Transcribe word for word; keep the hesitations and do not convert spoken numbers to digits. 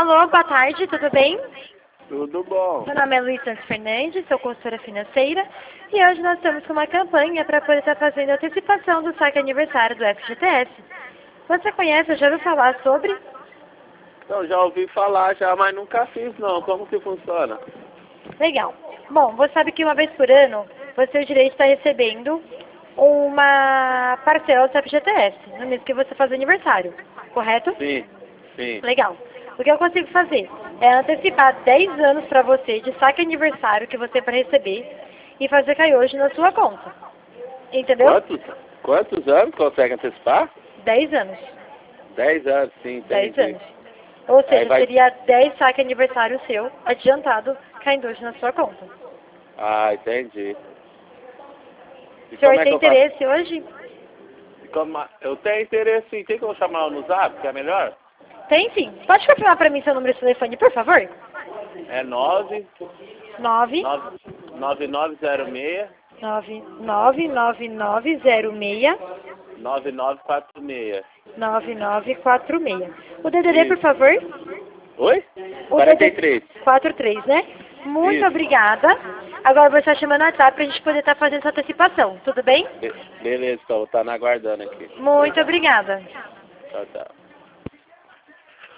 Alô, boa tarde, tudo bem? Tudo bom. Meu nome é Luiz Santos Fernandes, sou consultora financeira e hoje nós estamos com uma campanha para poder estar fazendo a antecipação do saque aniversário do F G T S. Você conhece, já ouviu falar sobre? Então, já ouvi falar já, mas nunca fiz não. Como que funciona? Legal. Bom, você sabe que uma vez por ano você tem o direito de estar recebendo uma parcela do F G T S, no mês que você faz aniversário, correto? Sim, sim. Legal. O que eu consigo fazer é antecipar dez anos para você de saque aniversário que você vai receber e fazer cair hoje na sua conta. Entendeu? Quantos, quantos anos consegue antecipar? dez anos. Dez anos, sim, dez entendi. anos. Ou Aí seja, vai... seria dez saque aniversário seu adiantado caindo hoje na sua conta. Ah, entendi. E O senhor como é que tem eu faço? interesse hoje? E como... Eu tenho interesse sim. Tem que eu chamar no Zap, que é melhor? Tem sim. Pode confirmar para mim seu número de telefone, por favor? É nove nove nove nove zero seis nove nove nove nove zero seis nove nove quatro seis. nove nove quatro seis. O D D D, por Isso. favor? Oi? O quarenta e D D D três. quatro três, né? Muito Isso. obrigada. Agora você está chamando o WhatsApp para a gente poder estar fazendo essa antecipação. Tudo bem? Be- beleza, então, vou estar aguardando aqui. Muito obrigada. Tchau, tchau.